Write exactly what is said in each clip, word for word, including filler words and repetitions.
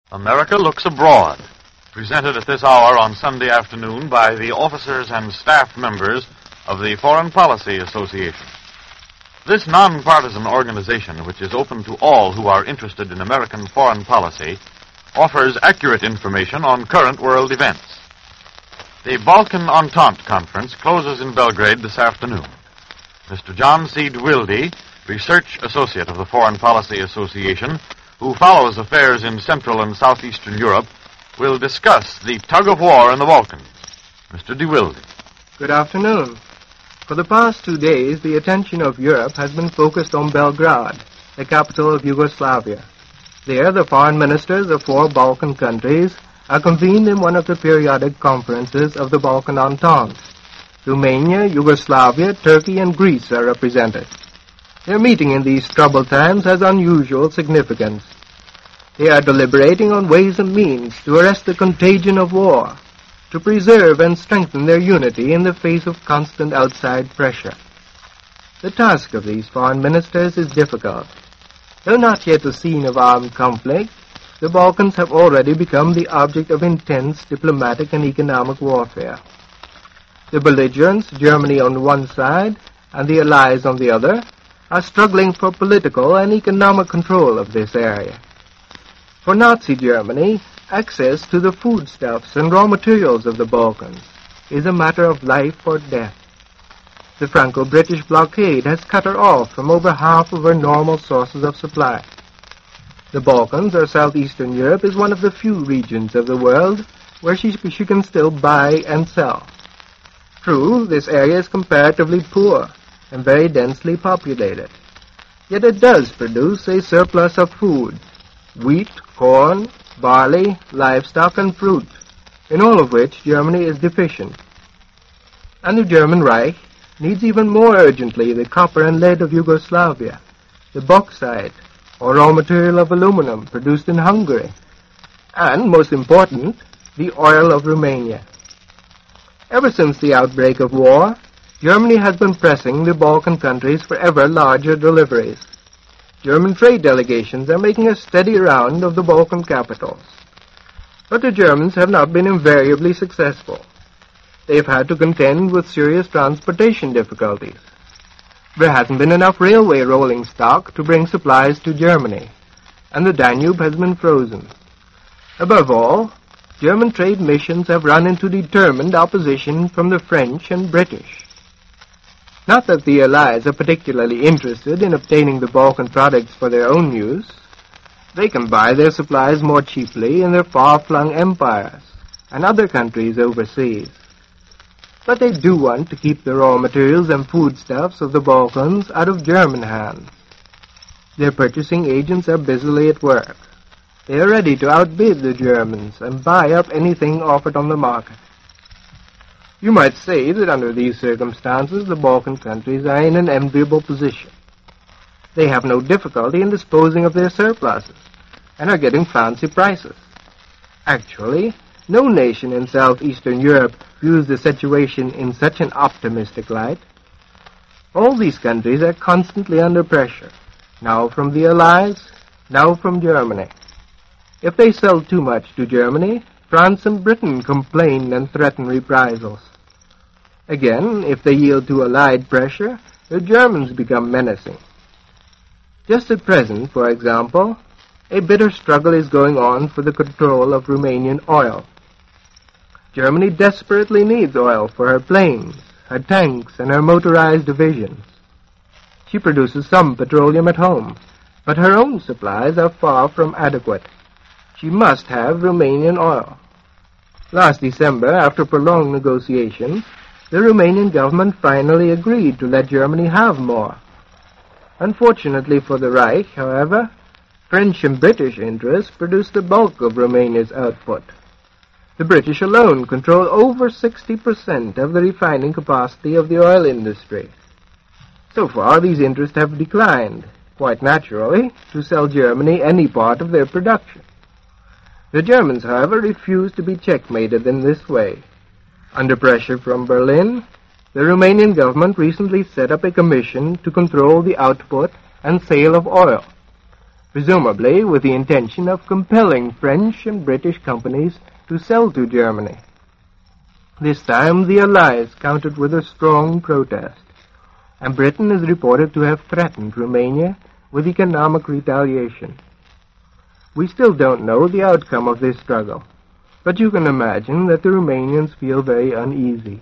America Looks Abroad, presented at this hour on Sunday afternoon by the officers and staff members of the Foreign Policy Association. This nonpartisan organization, which is open to all who are interested in American foreign policy, offers accurate information on current world events. The Balkan Entente Conference closes in Belgrade this afternoon. Mister John C. DeWilde, Research Associate of the Foreign Policy Association, who follows affairs in Central and Southeastern Europe, will discuss the tug-of-war in the Balkans. Mister DeWilde. Good afternoon. For the past two days, the attention of Europe has been focused on Belgrade, the capital of Yugoslavia. There, the foreign ministers of four Balkan countries are convened in one of the periodic conferences of the Balkan Entente. Romania, Yugoslavia, Turkey, and Greece are represented. Their meeting in these troubled times has unusual significance. They are deliberating on ways and means to arrest the contagion of war, to preserve and strengthen their unity in the face of constant outside pressure. The task of these foreign ministers is difficult. Though not yet the scene of armed conflict, the Balkans have already become the object of intense diplomatic and economic warfare. The belligerents, Germany on one side and the Allies on the other, are struggling for political and economic control of this area. For Nazi Germany, access to the foodstuffs and raw materials of the Balkans is a matter of life or death. The Franco-British blockade has cut her off from over half of her normal sources of supply. The Balkans, or southeastern Europe, is one of the few regions of the world where she, she can still buy and sell. True, this area is comparatively poor and very densely populated. Yet it does produce a surplus of food, wheat, corn, barley, livestock, and fruit, in all of which Germany is deficient. And the German Reich needs even more urgently the copper and lead of Yugoslavia, the bauxite, or raw material of aluminum produced in Hungary, and, most important, the oil of Romania. Ever since the outbreak of war, Germany has been pressing the Balkan countries for ever larger deliveries. German trade delegations are making a steady round of the Balkan capitals. But the Germans have not been invariably successful. They have had to contend with serious transportation difficulties. There hasn't been enough railway rolling stock to bring supplies to Germany, and the Danube has been frozen. Above all, German trade missions have run into determined opposition from the French and British. Not that the Allies are particularly interested in obtaining the Balkan products for their own use. They can buy their supplies more cheaply in their far-flung empires and other countries overseas. But they do want to keep the raw materials and foodstuffs of the Balkans out of German hands. Their purchasing agents are busily at work. They are ready to outbid the Germans and buy up anything offered on the market. You might say that under these circumstances the Balkan countries are in an enviable position. They have no difficulty in disposing of their surpluses and are getting fancy prices. Actually, no nation in southeastern Europe views the situation in such an optimistic light. All these countries are constantly under pressure, now from the Allies, now from Germany. If they sell too much to Germany, France and Britain complain and threaten reprisals. Again, if they yield to Allied pressure, the Germans become menacing. Just at present, for example, a bitter struggle is going on for the control of Romanian oil. Germany desperately needs oil for her planes, her tanks, and her motorized divisions. She produces some petroleum at home, but her own supplies are far from adequate. She must have Romanian oil. Last December, after prolonged negotiations, the Romanian government finally agreed to let Germany have more. Unfortunately for the Reich, however, French and British interests produce the bulk of Romania's output. The British alone control over sixty percent of the refining capacity of the oil industry. So far, these interests have declined, quite naturally, to sell Germany any part of their production. The Germans, however, refuse to be checkmated in this way. Under pressure from Berlin, the Romanian government recently set up a commission to control the output and sale of oil. presumably with the intention of compelling French and British companies to sell to Germany. This time the Allies countered with a strong protest, and Britain is reported to have threatened Romania with economic retaliation. We still don't know the outcome of this struggle, but you can imagine that the Romanians feel very uneasy.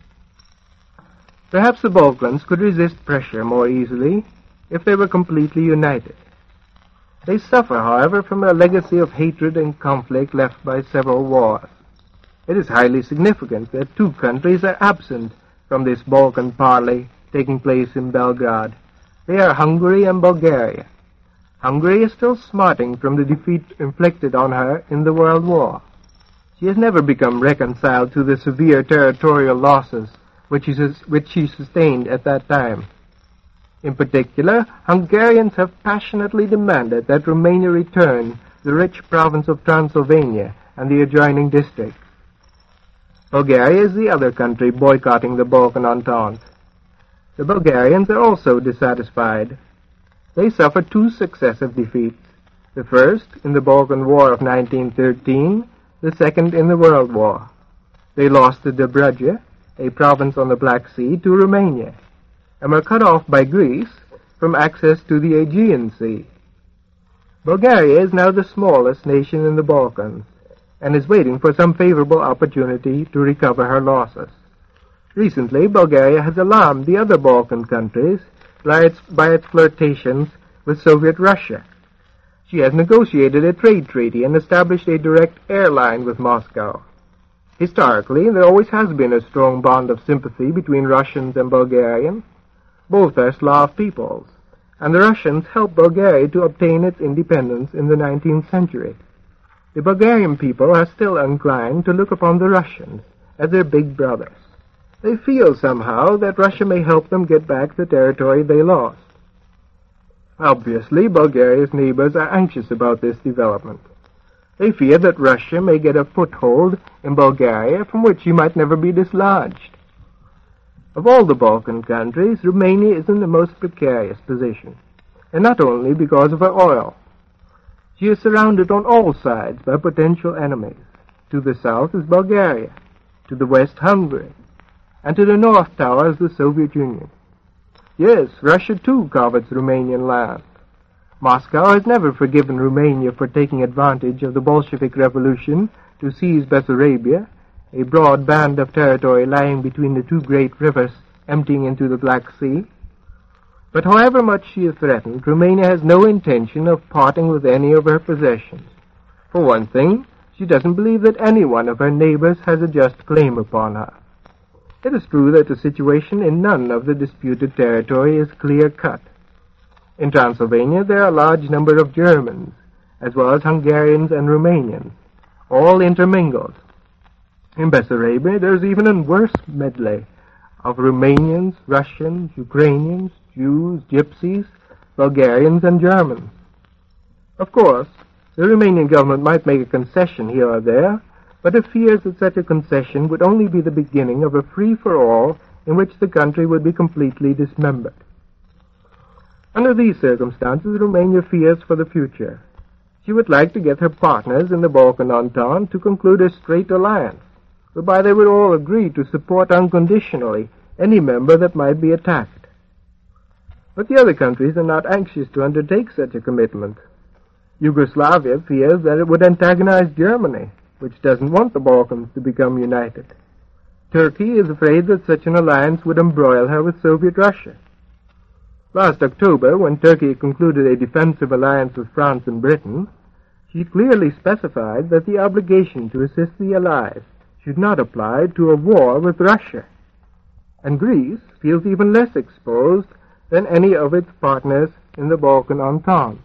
Perhaps the Balkans could resist pressure more easily if they were completely united. They suffer, however, from a legacy of hatred and conflict left by several wars. It is highly significant that two countries are absent from this Balkan parley taking place in Belgrade. They are Hungary and Bulgaria. Hungary is still smarting from the defeat inflicted on her in the World War. She has never become reconciled to the severe territorial losses which she, which she sustained at that time. In particular, Hungarians have passionately demanded that Romania return the rich province of Transylvania and the adjoining districts. Bulgaria is the other country boycotting the Balkan Entente. The Bulgarians are also dissatisfied. They suffered two successive defeats, the first in the Balkan War of nineteen thirteen, the second in the World War. They lost the Dobruja, a province on the Black Sea, to Romania, and were cut off by Greece from access to the Aegean Sea. Bulgaria is now the smallest nation in the Balkans, and is waiting for some favorable opportunity to recover her losses. Recently, Bulgaria has alarmed the other Balkan countries by its, by its flirtations with Soviet Russia. She has negotiated a trade treaty and established a direct airline with Moscow. Historically, there always has been a strong bond of sympathy between Russians and Bulgarians. Both are Slav peoples, and the Russians helped Bulgaria to obtain its independence in the nineteenth century. The Bulgarian people are still inclined to look upon the Russians as their big brothers. They feel somehow that Russia may help them get back the territory they lost. Obviously, Bulgaria's neighbors are anxious about this development. They fear that Russia may get a foothold in Bulgaria from which she might never be dislodged. Of all the Balkan countries, Romania is in the most precarious position, and not only because of her oil. She is surrounded on all sides by potential enemies. To the south is Bulgaria, to the west Hungary, and to the north towers the Soviet Union. Yes, Russia too covets Romanian land. Moscow has never forgiven Romania for taking advantage of the Bolshevik Revolution to seize Bessarabia, a broad band of territory lying between the two great rivers emptying into the Black Sea. But however much she is threatened, Romania has no intention of parting with any of her possessions. For one thing, she doesn't believe that any one of her neighbors has a just claim upon her. It is true that the situation in none of the disputed territory is clear-cut. In Transylvania there are a large number of Germans, as well as Hungarians and Romanians, all intermingled. In Bessarabia there is even a worse medley of Romanians, Russians, Ukrainians, Jews, Gypsies, Bulgarians, and Germans. Of course, the Romanian government might make a concession here or there, but it fears that such a concession would only be the beginning of a free-for-all in which the country would be completely dismembered. Under these circumstances, Romania fears for the future. She would like to get her partners in the Balkan Entente to conclude a straight alliance, whereby they would all agree to support unconditionally any member that might be attacked. But the other countries are not anxious to undertake such a commitment. Yugoslavia fears that it would antagonize Germany, which doesn't want the Balkans to become united. Turkey is afraid that such an alliance would embroil her with Soviet Russia. Last October, when Turkey concluded a defensive alliance with France and Britain, she clearly specified that the obligation to assist the Allies should not apply to a war with Russia. And Greece feels even less exposed than any of its partners in the Balkan Entente.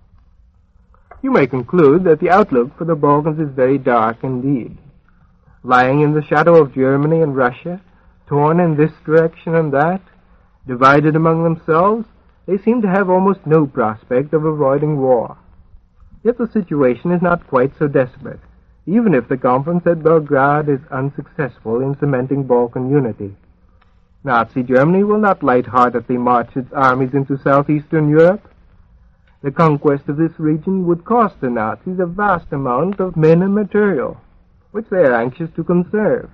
You may conclude that the outlook for the Balkans is very dark indeed. Lying in the shadow of Germany and Russia, torn in this direction and that, divided among themselves, they seem to have almost no prospect of avoiding war. Yet the situation is not quite so desperate, even if the conference at Belgrade is unsuccessful in cementing Balkan unity. Nazi Germany will not light-heartedly march its armies into southeastern Europe. The conquest of this region would cost the Nazis a vast amount of men and material, which they are anxious to conserve.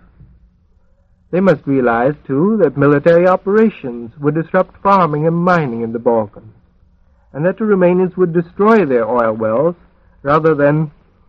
They must realize, too, that military operations would disrupt farming and mining in the Balkans, and that the Romanians would destroy their oil wells rather than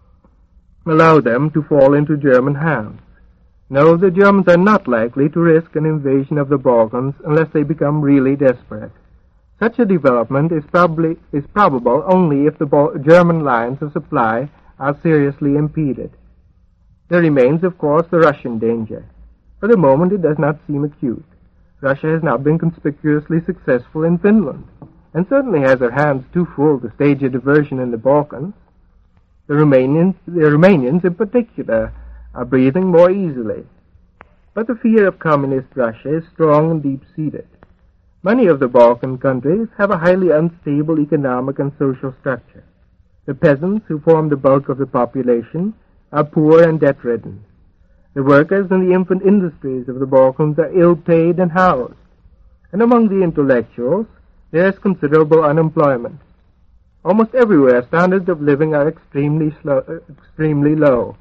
allow them to fall into German hands. No, the Germans are not likely to risk an invasion of the Balkans unless they become really desperate. Such a development is probably is probable only if the Bal- German lines of supply are seriously impeded. There remains, of course, the Russian danger. For the moment it does not seem acute. Russia has not been conspicuously successful in Finland, and certainly has her hands too full to stage a diversion in the Balkans. The Romanians, the Romanians in particular, are breathing more easily. But the fear of communist Russia is strong and deep-seated. Many of the Balkan countries have a highly unstable economic and social structure. The peasants, who form the bulk of the population, are poor and debt-ridden. The workers in the infant industries of the Balkans are ill-paid and housed. And among the intellectuals, there is considerable unemployment. Almost everywhere standards of living are extremely, slow, extremely low.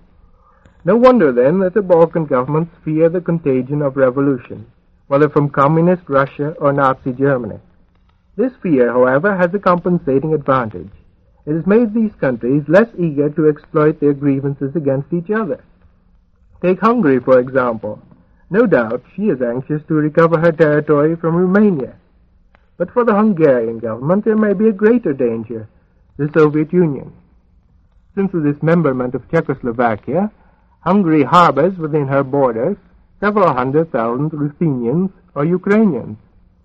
No wonder, then, that the Balkan governments fear the contagion of revolution, whether from communist Russia or Nazi Germany. This fear, however, has a compensating advantage. It has made these countries less eager to exploit their grievances against each other. Take Hungary, for example. No doubt she is anxious to recover her territory from Romania. But for the Hungarian government there may be a greater danger, the Soviet Union. Since the dismemberment of Czechoslovakia, Hungary harbors within her borders several hundred thousand Ruthenians or Ukrainians.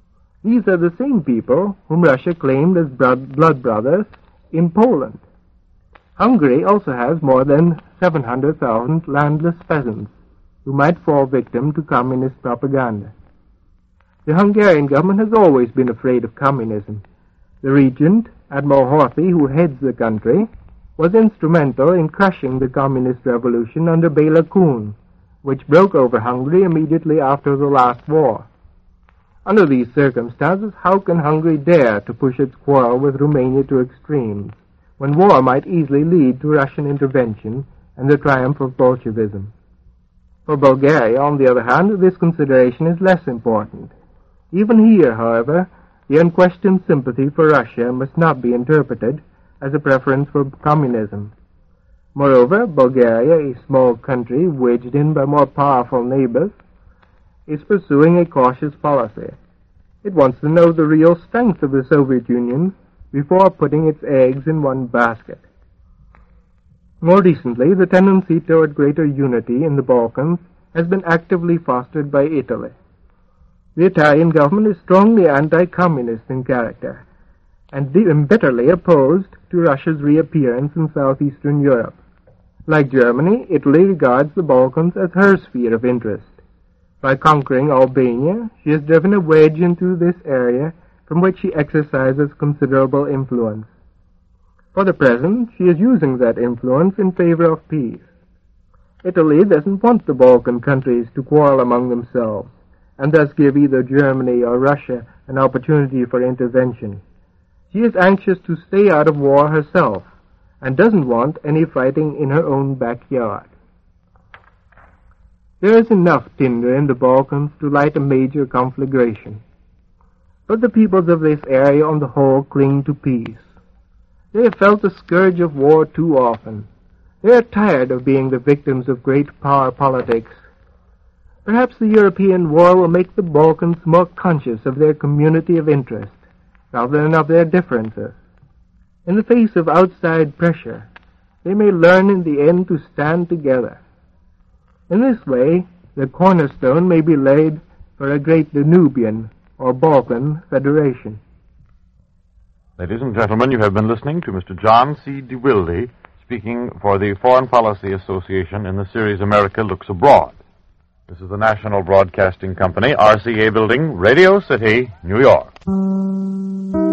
These are the same people whom Russia claimed as blood brothers in Poland. Hungary also has more than seven hundred thousand landless peasants who might fall victim to communist propaganda. The Hungarian government has always been afraid of communism. The regent, Admiral Horthy, who heads the country, was instrumental in crushing the communist revolution under Béla Kun, which broke over Hungary immediately after the last war. Under these circumstances, how can Hungary dare to push its quarrel with Romania to extremes, when war might easily lead to Russian intervention and the triumph of Bolshevism? For Bulgaria, on the other hand, this consideration is less important. Even here, however, the unquestioned sympathy for Russia must not be interpreted as a preference for communism. Moreover, Bulgaria, a small country wedged in by more powerful neighbors, is pursuing a cautious policy. It wants to know the real strength of the Soviet Union before putting its eggs in one basket. More recently, the tendency toward greater unity in the Balkans has been actively fostered by Italy. The Italian government is strongly anti-communist in character, and bitterly opposed to Russia's reappearance in southeastern Europe. Like Germany, Italy regards the Balkans as her sphere of interest. By conquering Albania, she has driven a wedge into this area from which she exercises considerable influence. For the present, she is using that influence in favor of peace. Italy doesn't want the Balkan countries to quarrel among themselves, and thus give either Germany or Russia an opportunity for intervention. She is anxious to stay out of war herself, and doesn't want any fighting in her own backyard. There is enough tinder in the Balkans to light a major conflagration. But the peoples of this area on the whole cling to peace. They have felt the scourge of war too often. They are tired of being the victims of great power politics. Perhaps the European war will make the Balkans more conscious of their community of interest, rather than of their differences. In the face of outside pressure, they may learn in the end to stand together. In this way, the cornerstone may be laid for a great Danubian or Balkan Federation. Ladies and gentlemen, you have been listening to Mister John C. DeWilde speaking for the Foreign Policy Association in the series America Looks Abroad. This is the National Broadcasting Company, R C A Building, Radio City, New York.